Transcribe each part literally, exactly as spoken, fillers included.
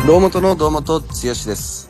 堂本の堂本剛です。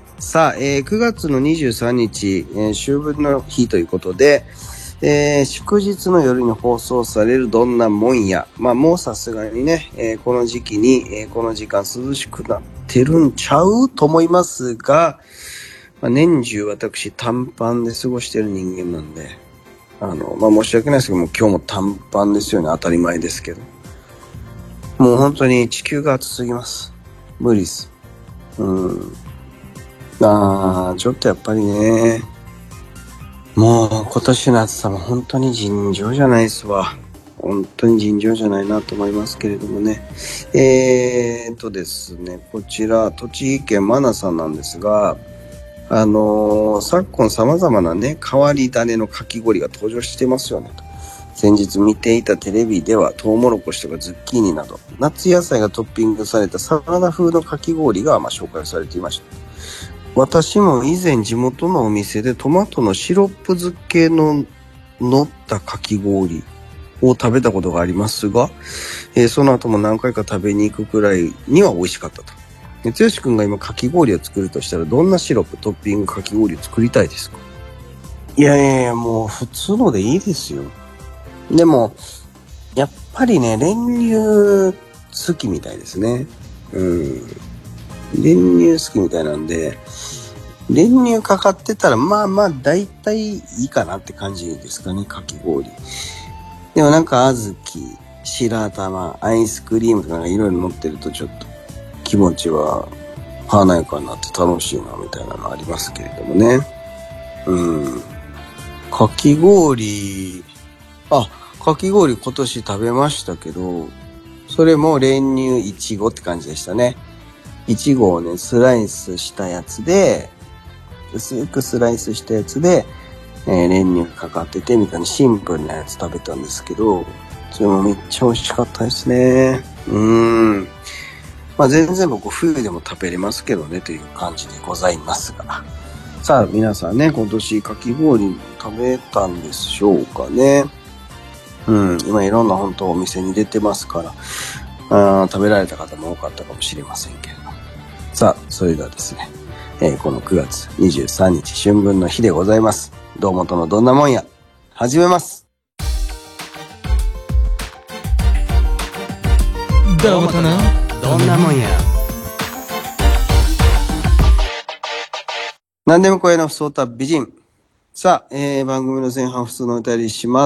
さあ、えー、くがつのにじゅうさんにち、えー、秋分の日ということで、えー、祝日の夜に放送されるどんなもんや。まあもうさすがにね、えー、この時期に、えー、この時間涼しくなってるんちゃうと思いますが、まあ、年中私短パンで過ごしてる人間なんで、あの、まあ申し訳ないですけども、今日も短パンですよね。当たり前ですけど。もう本当に地球が暑すぎます。無理です。うん。あー、ちょっとやっぱりね、もう今年の暑さも本当に尋常じゃないですわ。本当に尋常じゃないなと思いますけれどもね。えーっとですね、こちら、栃木県マナさんなんですが、あのー、昨今様々なね、変わり種のかき氷が登場してますよねと。先日見ていたテレビではトウモロコシとかズッキーニなど夏野菜がトッピングされたサラダ風のかき氷がまあ紹介されていました。私も以前地元のお店でトマトのシロップ漬けの乗ったかき氷を食べたことがありますが、えー、その後も何回か食べに行くくらいには美味しかったと。剛くんが今かき氷を作るとしたらどんなシロップトッピングかき氷を作りたいですか？いやいやいや、もう普通のでいいですよ。でもやっぱりね、練乳好きみたいですね。うん。練乳好きみたいなんで、練乳かかってたらまあまあ大体いいかなって感じですかね、かき氷。でもなんか小豆、白玉、アイスクリームとかいろいろ乗ってるとちょっと気持ちは華やかになって楽しいなみたいなのありますけれどもね。うん。かき氷、あ、かき氷今年食べましたけど、それも練乳いちごって感じでしたね。いちごをね、スライスしたやつで、薄くスライスしたやつで、えー、練乳かかっててみたいなシンプルなやつ食べたんですけど、それもめっちゃ美味しかったですね。うーん。まあ全然僕冬でも食べれますけどねという感じでございますが。さあ皆さんね、今年かき氷食べたんでしょうかね。うん、今いろんな本当お店に出てますから、あ食べられた方も多かったかもしれませんけれども。さあ、それではですね、えー、このくがつにじゅうさんにち春分の日でございます。堂本のどんなもんや、始めます。 堂本のどんなもんや。何でも声のふつおた美人。さあ、えー、番組の前半普通のお便りします。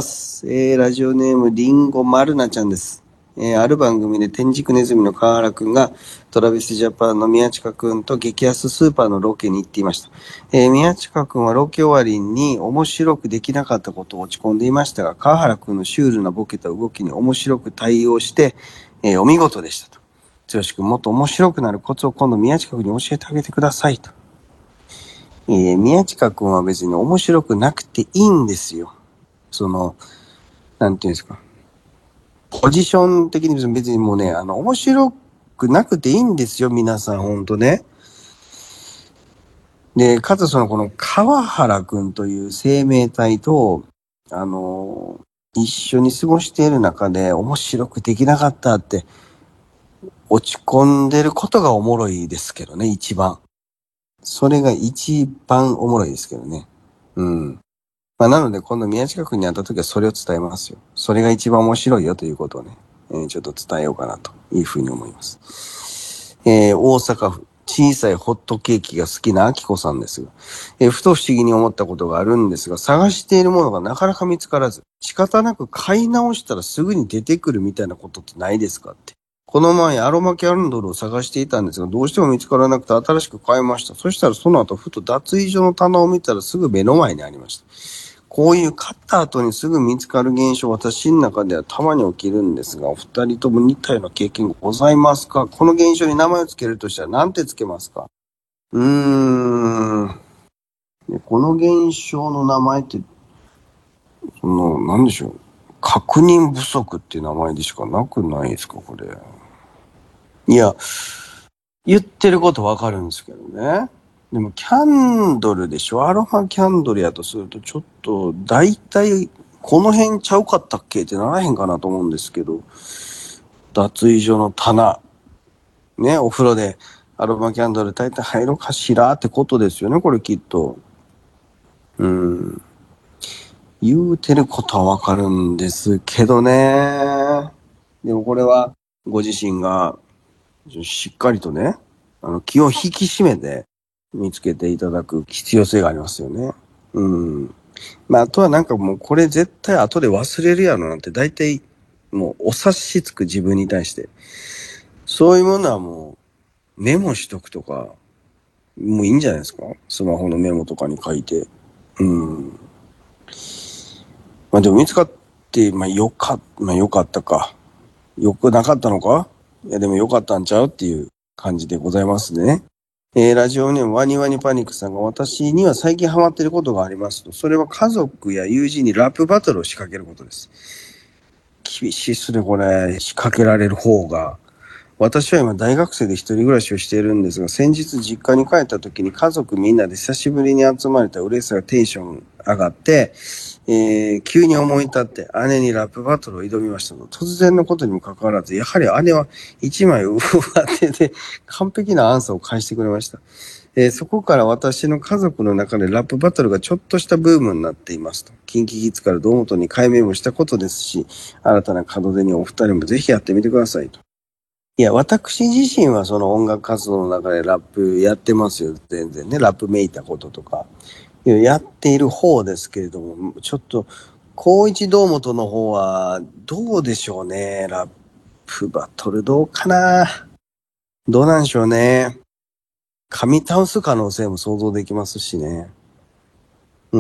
えー、ラジオネームりんごまるなちゃんです。えー、ある番組で天竺ネズミの川原くんがトラビスジャパンの宮近くんと激安スーパーのロケに行っていました。えー、宮近くんはロケ終わりに面白くできなかったことを落ち込んでいましたが、川原くんのシュールなボケた動きに面白く対応して、えー、お見事でしたと。剛くんもっと面白くなるコツを今度宮近くんに教えてあげてくださいと。えー、宮近くんは別に面白くなくていいんですよ。その、なんていうんですか。ポジション的に別にもうね、あの、面白くなくていいんですよ、皆さん、ほんとね。で、かつその、この川原くんという生命体と、あの、一緒に過ごしている中で面白くできなかったって落ち込んでることがおもろいですけどね、一番。それが一番おもろいですけどね。うん。まあ、なので今度宮近くんに会った時はそれを伝えますよ。それが一番面白いよということをね、えー、ちょっと伝えようかなというふうに思います。えー、大阪府小さいホットケーキが好きなあきこさんですが、えー、ふと不思議に思ったことがあるんですが、探しているものがなかなか見つからず、仕方なく買い直したらすぐに出てくるみたいなことってないですかって。この前アロマキャンドルを探していたんですが、どうしても見つからなくて新しく買いました。そしたらその後ふと脱衣所の棚を見たらすぐ目の前にありました。こういう買った後にすぐ見つかる現象、私の中ではたまに起きるんですが、お二人とも似たような経験がございますか？この現象に名前をつけるとしたら何てつけますか？うーん。この現象の名前って、その、なんでしょう。確認不足っていう名前でしかなくないですか、これ。いや、言ってることわかるんですけどね。でもキャンドルでしょ、アロハキャンドルやとするとちょっと大体この辺ちゃうかったっけってならへんかなと思うんですけど、脱衣所の棚ね、お風呂でアロマキャンドル焚いて入ろうかしらってことですよね、これきっと。うん。言うてることはわかるんですけどね。でもこれはご自身がしっかりとね、あの気を引き締めて見つけていただく必要性がありますよね。うん。まああとはなんかもうこれ絶対後で忘れるやろなんて大体もうお察しつく自分に対して。そういうものはもうメモしとくとか、もういいんじゃないですか？スマホのメモとかに書いて。うん。まあでも見つかって、まあよか、まあよかったか。よくなかったのか？いやでもよかったんちゃうっていう感じでございますね。えー、ラジオネームワニワニパニックさんが、私には最近ハマっていることがありますと。それは家族や友人にラップバトルを仕掛けることです。厳しいっすね、これ。仕掛けられる方が。私は今大学生で一人暮らしをしているんですが、先日実家に帰った時に家族みんなで久しぶりに集まれた嬉しさがテンション上がって、えー、急に思い立って姉にラップバトルを挑みましたと。突然のことにもかかわらず、やはり姉は一枚上手で完璧なアンサーを返してくれました。えー、そこから私の家族の中でラップバトルがちょっとしたブームになっていますと。キンキキッズから堂本に改名もしたことですし、新たな門出にお二人もぜひやってみてくださいと。いや、私自身はその音楽活動の中でラップやってますよ。全然ね。ラップめいたこととか。やっている方ですけれども、ちょっと、高一堂本の方は、どうでしょうね。ラップバトルどうかな。どうなんでしょうね。噛み倒す可能性も想像できますしね。うん。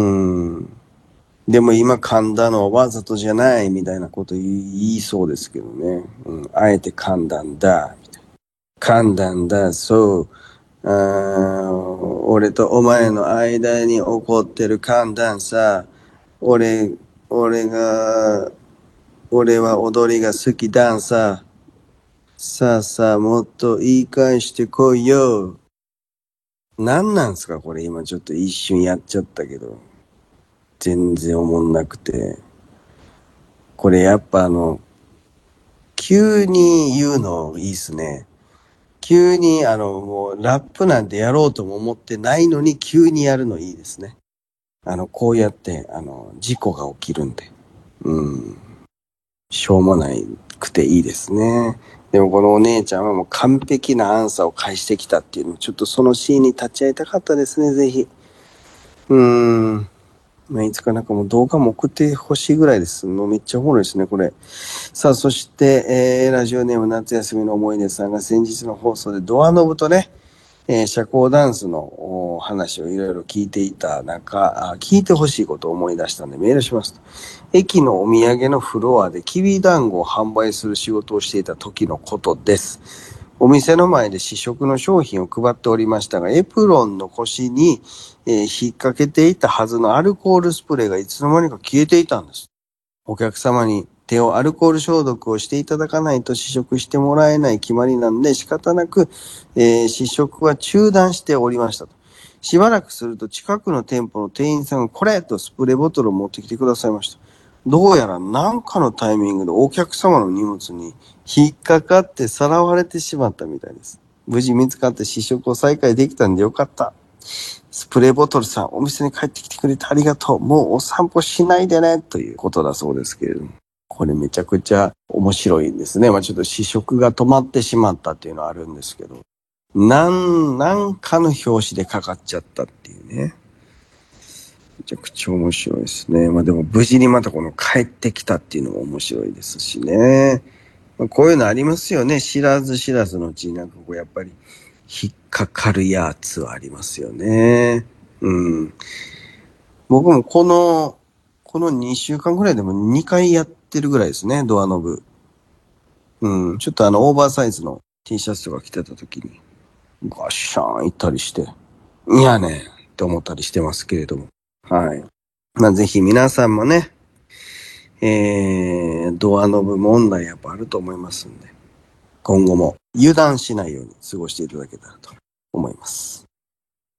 でも今噛んだのはわざとじゃないみたいなこと言いそうですけどね。うん。あえて噛んだんだ。噛んだんだ、そう。あ俺とお前の間に起こってる寒暖差。俺、俺が、俺は踊りが好きダンサー。さあさあ、もっと言い返してこいよ。なんなんすかこれ今ちょっと一瞬やっちゃったけど。全然おもんなくて。これやっぱあの、急に言うのいいっすね。急にあの、もうラップなんてやろうとも思ってないのに急にやるのいいですね。あの、こうやって、あの、事故が起きるんで。うん。しょうもないくていいですね。でもこのお姉ちゃんはもう完璧なアンサーを返してきたっていうの、ちょっとそのシーンに立ち会いたかったですね、ぜひ。うーん。まあ、いつかなんかもう動画も送ってほしいぐらいです。もうめっちゃおもろいですね、これ。さあ、そして、えー、ラジオネーム夏休みの思い出さんが先日の放送でドアノブとね、えー、社交ダンスの話をいろいろ聞いていた中、聞いてほしいことを思い出したんでメールしますと。駅のお土産のフロアできびだんごを販売する仕事をしていた時のことです。お店の前で試食の商品を配っておりましたが、エプロンの腰に、えー、引っ掛けていたはずのアルコールスプレーがいつの間にか消えていたんです。お客様に手をアルコール消毒をしていただかないと試食してもらえない決まりなんで仕方なく、えー、試食は中断しておりましたと。しばらくすると近くの店舗の店員さんがこれとスプレーボトルを持ってきてくださいました。どうやら何かのタイミングでお客様の荷物に引っかかってさらわれてしまったみたいです。無事見つかって試食を再開できたんでよかった。スプレーボトルさん、お店に帰ってきてくれてありがとう。もうお散歩しないでね。ということだそうですけれども。これめちゃくちゃ面白いですね。まあちょっと試食が止まってしまったっていうのはあるんですけど。なん、なんかの表紙でかかっちゃったっていうね。めちゃくちゃ面白いですね。まあでも無事にまたこの帰ってきたっていうのも面白いですしね。まあ、こういうのありますよね。知らず知らずのうちになんかこうやっぱり引っかかるやつはありますよね。うん。僕もこの、このにしゅうかんぐらいでもにかいやってるぐらいですね、ドアノブ。うん。ちょっとあのオーバーサイズの T シャツとか着てた時にガッシャーン行ったりして、いやねんって思ったりしてますけれども。はい。まあぜひ皆さんもね、えー、ドアノブ問題やっぱあると思いますんで、今後も油断しないように過ごしていただけたらと思います。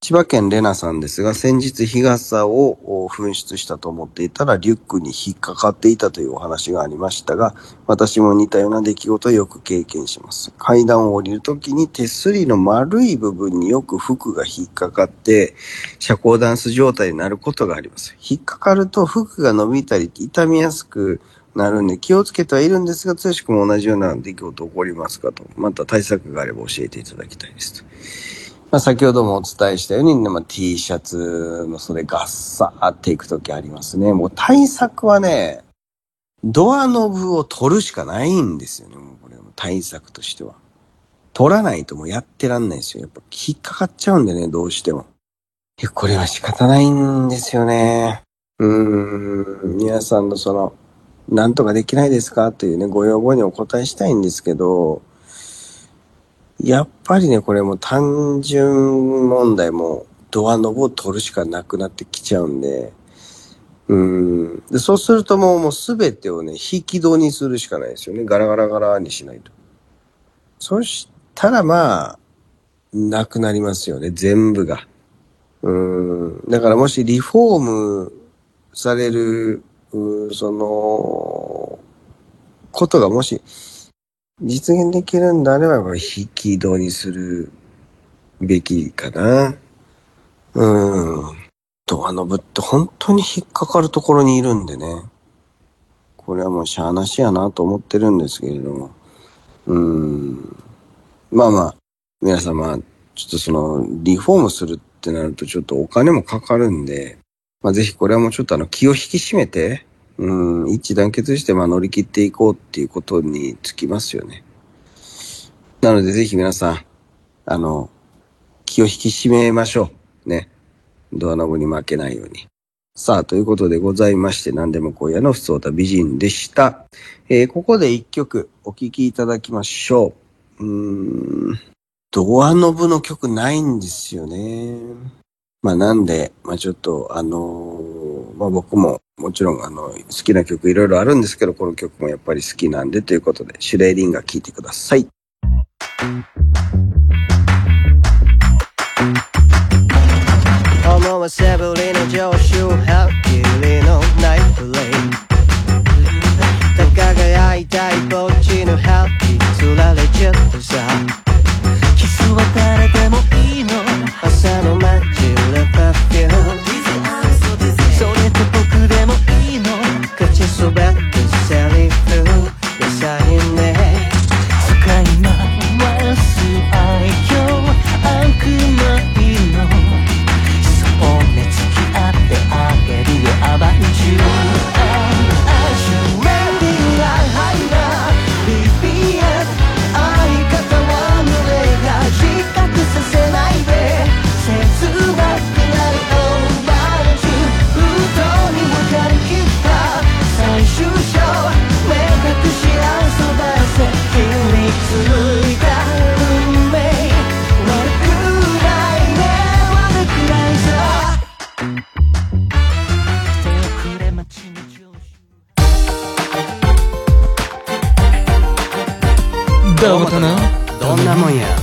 千葉県レナさんですが、先日日傘を紛失したと思っていたらリュックに引っかかっていたというお話がありましたが、私も似たような出来事をよく経験します。階段を降りるときに手すりの丸い部分によく服が引っかかって遮光ダンス状態になることがあります。引っかかると服が伸びたり傷みやすくなるんで気をつけてはいるんですが、剛くんも同じような出来事起こりますかと、また対策があれば教えていただきたいですと。まあ、先ほどもお伝えしたように、まあ、T シャツの袖ガッサーっていくときありますね。もう対策はね、ドアノブを取るしかないんですよね。もうこれ対策としては。取らないともうやってらんないですよ。やっぱ引っかかっちゃうんでね、どうしても。いや、これは仕方ないんですよね。うーん、皆さんのその、なんとかできないですかというね、ご要望にお答えしたいんですけど、やっぱりね、これも単純問題もドアノブを取るしかなくなってきちゃうんで、うーん。で、そうするともう、もうすべてをね、引き戸にするしかないですよね。ガラガラガラにしないと。そしたらまあ、なくなりますよね、全部が。うーん。だからもしリフォームされる、その、ことがもし実現できるんであれば、引き戸にするべきかな。うん。ドアノブって本当に引っかかるところにいるんでね。これはもうしゃーなしやなと思ってるんですけれども。うん。まあまあ、皆様、ちょっとその、リフォームするってなるとちょっとお金もかかるんで、まあぜひこれはもうちょっとあの気を引き締めて、うん、一致団結してまあ乗り切っていこうっていうことにつきますよね。なのでぜひ皆さん、あの、気を引き締めましょう。ね。ドアノブに負けないように。さあ、ということでございまして、何でも今夜のふつおた美人でした。えー、ここで一曲お聴きいただきましょう。うーん、ドアノブの曲ないんですよね。まあなんで、まあちょっと、あのー、まあ僕ももちろんあの、好きな曲いろいろあるんですけど、この曲もやっぱり好きなんでということで、シュレーディンガー聴いてください。思わせぶりの常習はっきりのナイトレイ輝いたいぼっちのハッピー釣られちゃってさキスは誰でもいいの朝の街でパフュームそれと僕でもいいの口そばってセリフでさえね使い回す愛嬌悪魔いのどうもとなどんなもんや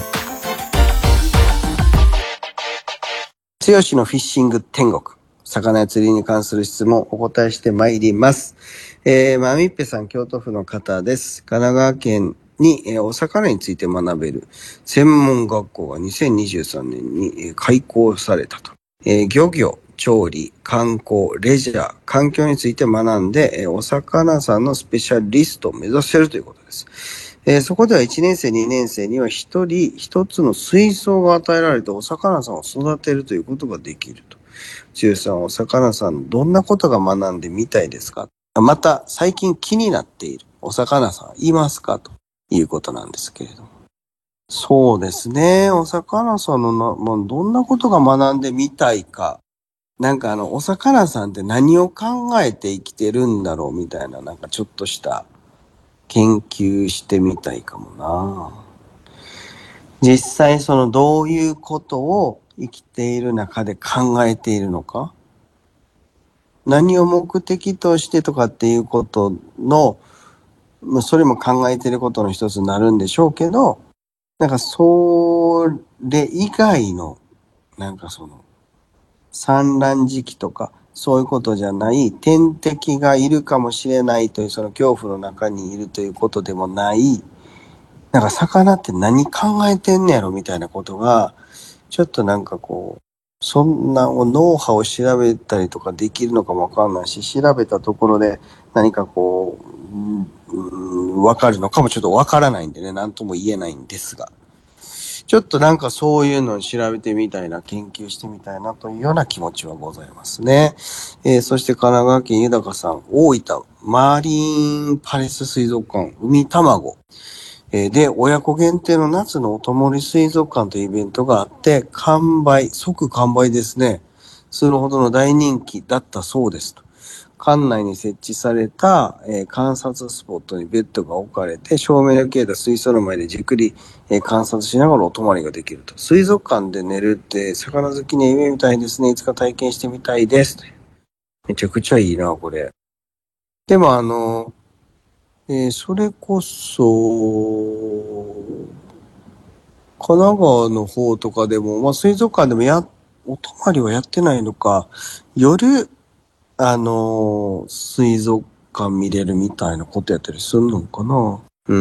剛のフィッシング天国魚や釣りに関する質問お答えしてまいります。えー、まみっぺさん京都府の方です。神奈川県に、えー、お魚について学べる専門学校がにせんにじゅうさんねんに、えー、開校されたと、えー、漁業調理、観光、レジャー、環境について学んで、えー、お魚さんのスペシャリストを目指せるということです。えー、そこではいちねん生、にねん生には一人一つの水槽が与えられてお魚さんを育てるということができると。剛さん、お魚さん、どんなことが学んでみたいですか？また、最近気になっているお魚さんいますかということなんですけれども。そうですね。お魚さんのな、まあ、どんなことが学んでみたいか。なんかあの、お魚さんって何を考えて生きてるんだろうみたいな、なんかちょっとした研究してみたいかもな。実際そのどういうことを生きている中で考えているのか、何を目的としてとかっていうことの、それも考えていることの一つになるんでしょうけど、なんかそれ以外のなんかその、産卵時期とか、そういうことじゃない、天敵がいるかもしれないという、その恐怖の中にいるということでもない、なんか魚って何考えてんねやろみたいなことが、ちょっとなんかこう、そんなノウハウを調べたりとかできるのかもわかんないし、調べたところで何かこう、うん、わかるのかもちょっとわからないんでね、なんとも言えないんですが。ちょっとなんかそういうのを調べてみたいな、研究してみたいなというような気持ちはございますね。えー、そして神奈川県豊さん、大分、マーリンパレス水族館、海卵。えー、で、親子限定の夏のおともり水族館というイベントがあって、完売、即完売ですね。するほどの大人気だったそうですと。館内に設置された、えー、観察スポットにベッドが置かれて、照明の消えた水槽の前でじっくり、えー、観察しながらお泊まりができると。水族館で寝るって魚好きには夢みたいですね。いつか体験してみたいです。めちゃくちゃいいな、これ。でもあの、えー、それこそ、神奈川の方とかでも、まあ水族館でもや、お泊まりはやってないのか、夜、あのー水族館見れるみたいなことやったりするのかな。うん。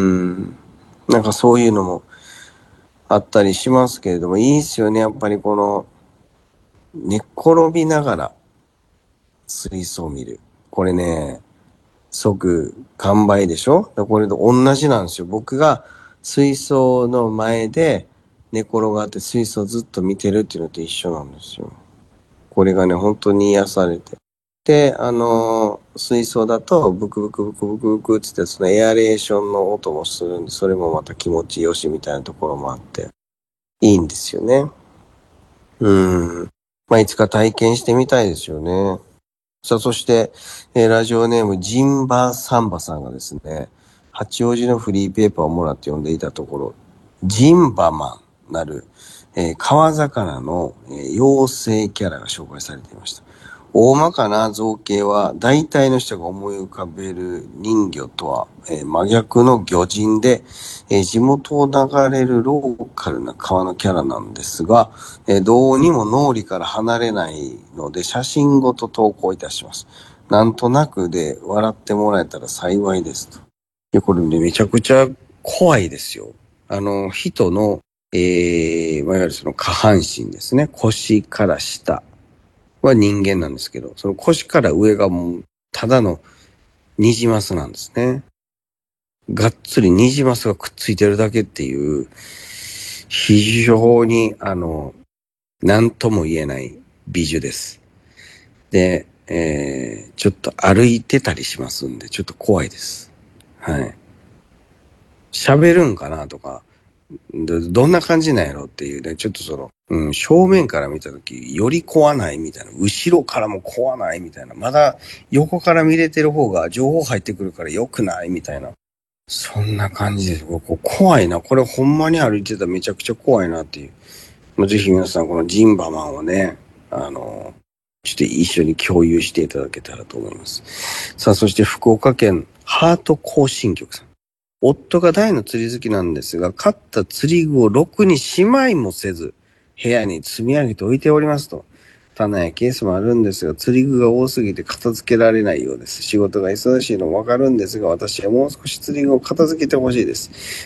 なんかそういうのもあったりしますけれども、いいですよね。やっぱりこの、寝っ転びながら水槽を見る。これね、即完売でしょ？これと同じなんですよ。僕が水槽の前で寝転がって水槽をずっと見てるっていうのと一緒なんですよ。これがね、本当に癒されて。で、あのー、水槽だとブクブクブクブクブクってってそのエアレーションの音もするんで、それもまた気持ちよしみたいなところもあって、いいんですよね。うん。まあ、いつか体験してみたいですよね。さあ、そして、えーラジオネームジンバサンバさんがですね、八王子のフリーペーパーをもらって読んでいたところ、ジンバマンなる、えー川魚の、えー妖精キャラが紹介されていました。大まかな造形は大体の人が思い浮かべる人魚とは、えー真逆の魚人で、えー地元を流れるローカルな川のキャラなんですが、えーどうにも脳裏から離れないので写真ごと投稿いたします。なんとなくで笑ってもらえたら幸いですと。いや、これね、めちゃくちゃ怖いですよ。あの、人の、えー、いわゆるその下半身ですね。腰から下は人間なんですけど、その腰から上がもう、ただのニジマスなんですね。がっつりニジマスがくっついてるだけっていう、非常に、あの、なんとも言えない美女です。で、えー、ちょっと歩いてたりしますんで、ちょっと怖いです。はい。喋るんかなとか、ど、どんな感じなんやろっていうね、ちょっとその、うん、正面から見たとき、より怖ないみたいな、後ろからも怖ないみたいな、まだ横から見れてる方が情報入ってくるから良くないみたいな。そんな感じです。ここ怖いな。これほんまに歩いてたらめちゃくちゃ怖いなっていう。もうぜひ皆さんこのジンバマンをね、あの、ちょっと一緒に共有していただけたらと思います。さあ、そして福岡県ハート行進局さん。夫が大の釣り好きなんですが、買った釣り具をろくにしまいもせず、部屋に積み上げておいておりますと。棚やケースもあるんですが、釣り具が多すぎて片付けられないようです。仕事が忙しいのもわかるんですが、私はもう少し釣り具を片付けてほしいです。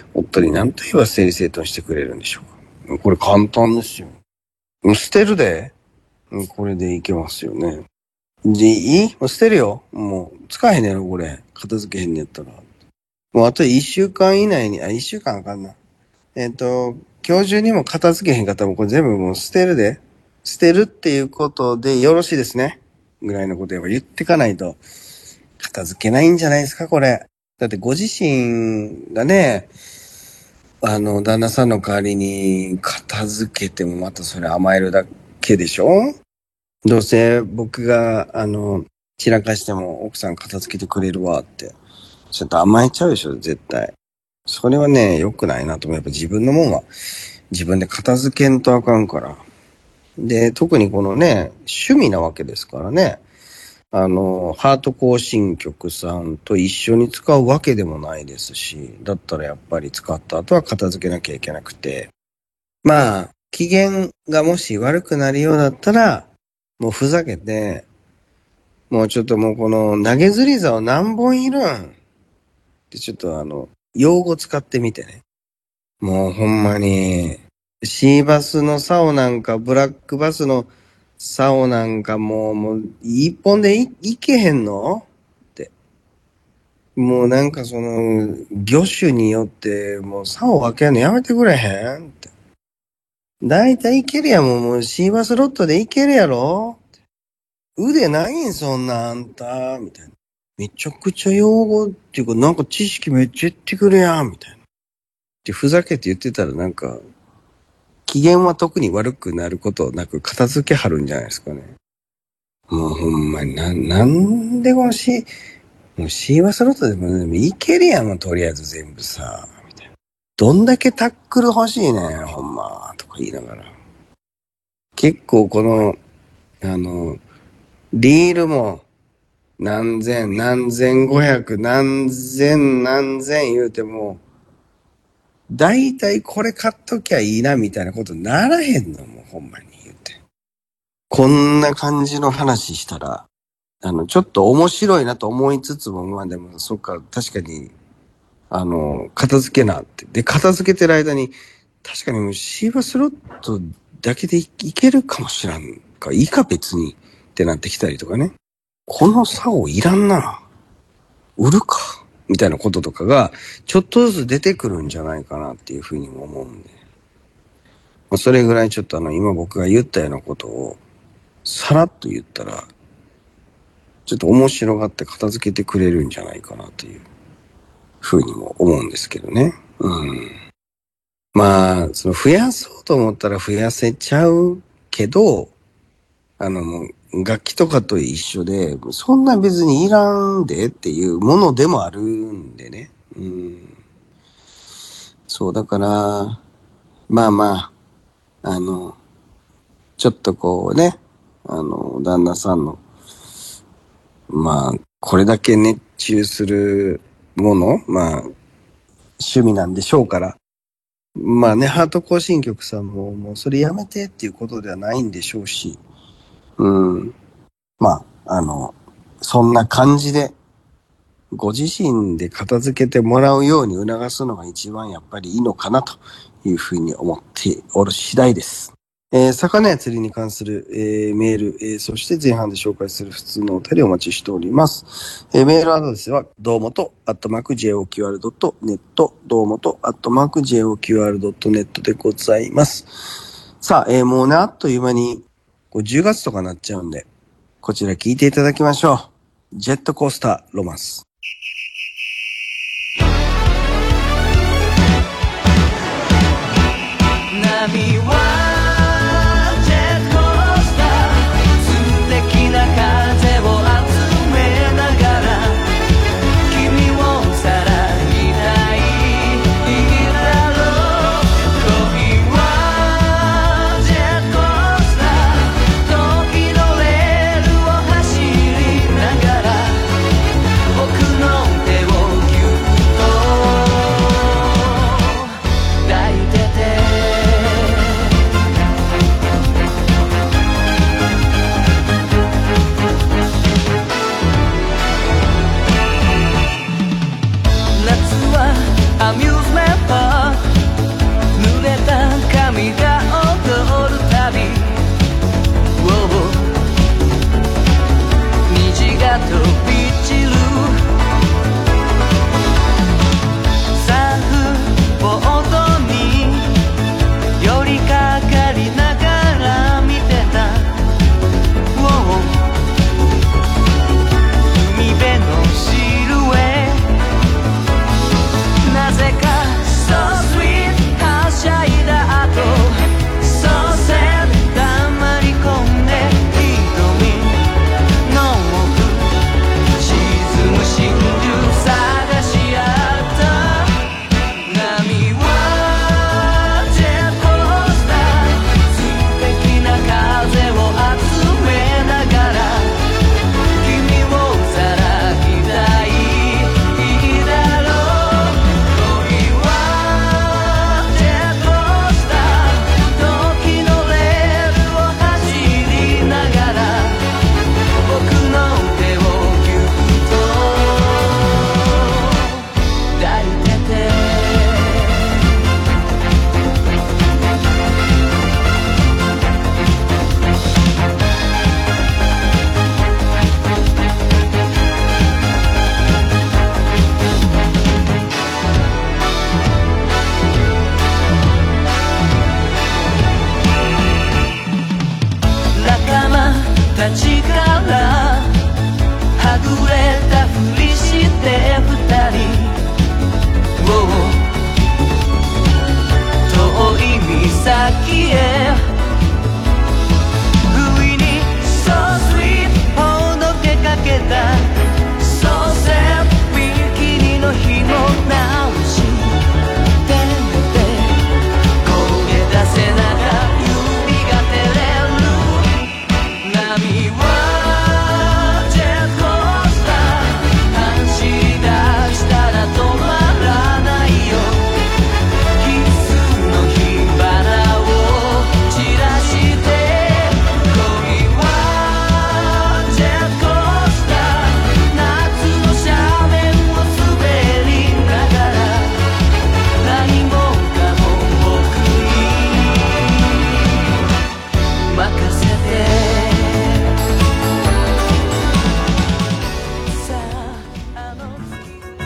夫に何と言えば整理整頓してくれるんでしょうか。これ簡単ですよ。捨てるで。これでいけますよね。で、いいもう捨てるよ。もう、使えへんねやろ、これ。片付けへんねやったら。もうあと一週間以内に、あ、一週間あかんな。えっと、今日中にも片付けへんかったらもうこれ全部もう捨てるで。捨てるっていうことでよろしいですね。ぐらいのことやっぱ言ってかないと、片付けないんじゃないですか、これ。だってご自身がね、あの、旦那さんの代わりに片付けてもまたそれ甘えるだけでしょ？どうせ僕が、あの、散らかしても奥さん片付けてくれるわって。ちょっと甘えちゃうでしょ、絶対。それはね、良くないなと思う。やっぱ自分のもんは自分で片付けんとあかんから。で、特にこのね、趣味なわけですからね。あの、ハート行進曲さんと一緒に使うわけでもないですし、だったらやっぱり使った後は片付けなきゃいけなくて。まあ、 機嫌がもし悪くなるようだったら、もうふざけて、もうちょっともうこの投げ釣り竿何本いるんってちょっとあの、用語使ってみてね。もうほんまに、シーバスの竿なんか、ブラックバスの竿なんかもう、もう一本で い, いけへんのって。もうなんかその、魚種によってもう竿分けるのやめてくれへんって。だいたいいけるやん、もう、もうシーバスロットでいけるやろ腕ないんそんなあんた、みたいな。めちゃくちゃ用語っていうか、なんか知識めっちゃ言ってくるやん、みたいな。で、ふざけて言ってたらなんか、機嫌は特に悪くなることなく片付けはるんじゃないですかね。もうほんまにな、なんでこのシー、もうシーバスロットでも、でもいけるやん、もうとりあえず全部さ、みたいな。どんだけタックル欲しいねん、ほんま、とか言いながら。結構この、あの、リールも、何千、何千五百、何千、何千言うても、だいたいこれ買っときゃいいなみたいなことならへんのもうほんまに言うて。こんな感じの話したら、あの、ちょっと面白いなと思いつつも、まあでも、そっか、確かに、あの、片付けなって。で、片付けてる間に、確かにシーバスロットだけで い, いけるかもしらんか、いいか別にってなってきたりとかね。この竿いらんな。売るか。みたいなこととかが、ちょっとずつ出てくるんじゃないかなっていうふうにも思うんで。まあ、それぐらいちょっとあの、今僕が言ったようなことを、さらっと言ったら、ちょっと面白がって片付けてくれるんじゃないかなというふうにも思うんですけどね。うん。まあ、その増やそうと思ったら増やせちゃうけど、あのもう楽器とかと一緒で、そんな別にいらんでっていうものでもあるんでね。うん。そうだから、まあまあ、あの、ちょっとこうね、あの、旦那さんの、まあ、これだけ熱中するもの、まあ、趣味なんでしょうから、まあね、ハート行進曲さんも、もうそれやめてっていうことではないんでしょうし、うん。まあ、あの、そんな感じで、ご自身で片付けてもらうように促すのが一番やっぱりいいのかなというふうに思っておる次第です。えー、魚や釣りに関する、えー、メール、えー、そして前半で紹介する普通のお便りをお待ちしております。えー、メールアドレスは、どうもと、アットマーク、ジェイオーキューアールドットネット、どうもと、アットマーク、ジェイオーキューアールドットネット でございます。さあ、えー、もうね、あっという間に、こうじゅうがつとかなっちゃうんで、こちら聞いていただきましょう。ジェットコースターロマンス。波は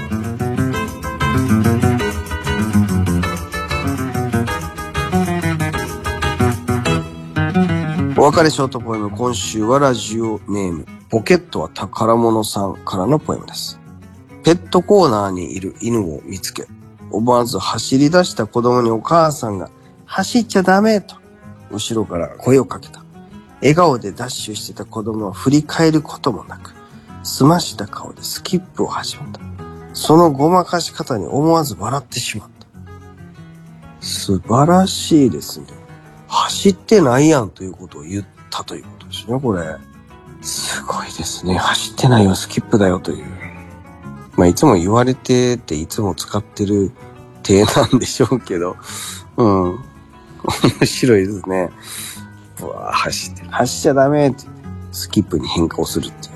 お別れショートポエム、今週はラジオネーム、ポケットは宝物さんからのポエムです。ペットコーナーにいる犬を見つけ、思わず走り出した子供にお母さんが、走っちゃダメと、後ろから声をかけた。笑顔でダッシュしてた子供は振り返ることもなく、すました顔でスキップを始めた。そのごまかし方に思わず笑ってしまった。素晴らしいですね。走ってないやんということを言ったということですね、これ。すごいですね。走ってないよ、スキップだよという。まあ、いつも言われてて、いつも使ってる手なんでしょうけど、うん。面白いですね。うわぁ、走って、走っちゃダメって言って、スキップに変化をするっていう。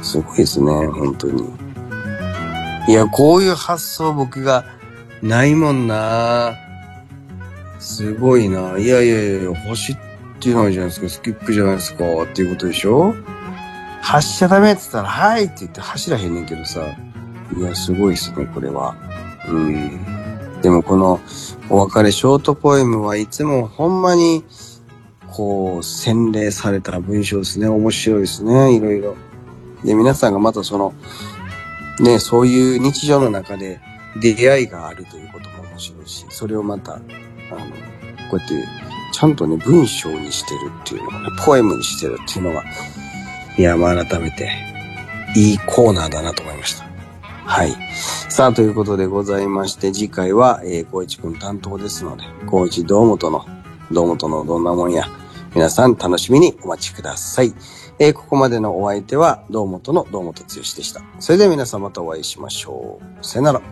すごいですね、本当に。いや、こういう発想僕がないもんなぁ。すごいな。いやいやいや、走ってないじゃないですか。スキップじゃないですか。っていうことでしょ。走っちゃダメって言ったら、はいって言って走らへんねんけどさ。いや、すごいですね、これは。うん。でもこの、お別れショートポエムはいつもほんまに、こう、洗練された文章ですね。面白いですね、いろいろ。で、皆さんがまたその、ね、そういう日常の中で出会いがあるということも面白いし、それをまた、あの、こうやって、ちゃんとね、文章にしてるっていうのがね、ポエムにしてるっていうのが、いや、まあ改めて、いいコーナーだなと思いました。はい。さあ、ということでございまして、次回は、えー、光一くん担当ですので、光一堂本の、堂本のどんなもんや、皆さん楽しみにお待ちください。えー、ここまでのお相手は、堂本の堂本剛でした。それでは皆さんまたお会いしましょう。さよなら。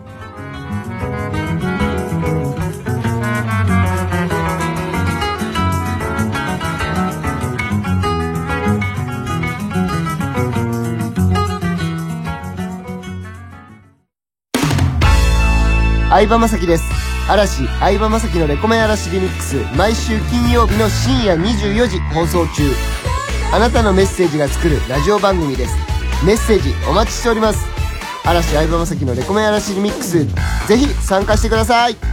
相葉雅紀です。嵐、相葉雅紀のレコメン嵐リミックス、毎週金曜日の深夜にじゅうよじ放送中。あなたのメッセージが作るラジオ番組です。メッセージお待ちしております。嵐、相葉雅紀のレコメン嵐リミックス、ぜひ参加してください。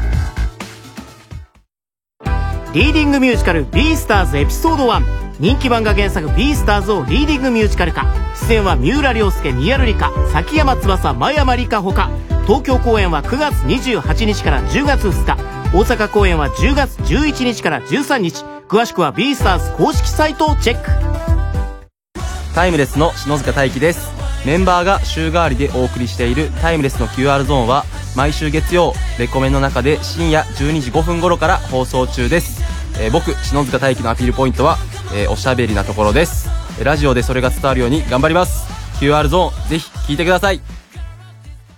リーディングミュージカルビースターズエピソードワン。人気漫画原作ビースターズをリーディングミュージカル化。出演は三浦亮介、宮ルリカ、崎山翼、真山理香ほか。東京公演はくがつにじゅうはちにちからじゅうがつふつか、大阪公演はじゅうがつじゅういちにちからじゅうさんにち。詳しくはビースターズ公式サイトをチェック。 タイムレスの篠塚大輝です。メンバーが週替わりでお送りしているタイムレスの キューアール ゾーンは毎週月曜レコメンの中で深夜じゅうにじごふん頃から放送中です。えー、僕篠塚大輝のアピールポイントは、えー、おしゃべりなところです。ラジオでそれが伝わるように頑張ります。 キューアール ゾーンぜひ聞いてください。